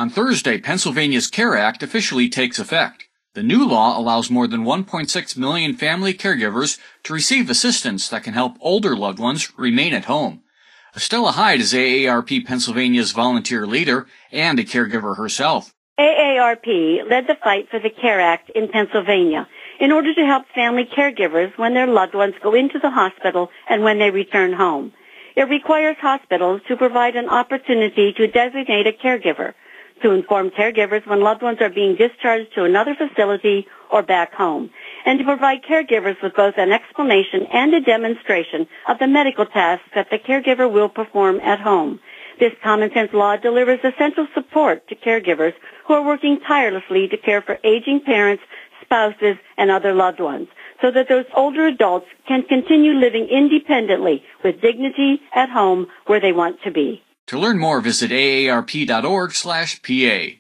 On Thursday, Pennsylvania's CARE Act officially takes effect. The new law allows more than 1.6 million family caregivers to receive assistance that can help older loved ones remain at home. Estella Hyde is AARP Pennsylvania's volunteer leader and a caregiver herself. AARP led the fight for the CARE Act in Pennsylvania in order to help family caregivers when their loved ones go into the hospital and when they return home. It requires hospitals to provide an opportunity to designate a caregiver, to inform caregivers when loved ones are being discharged to another facility or back home, and to provide caregivers with both an explanation and a demonstration of the medical tasks that the caregiver will perform at home. This common-sense law delivers essential support to caregivers who are working tirelessly to care for aging parents, spouses, and other loved ones, so that those older adults can continue living independently with dignity at home where they want to be. To learn more, visit aarp.org/PA.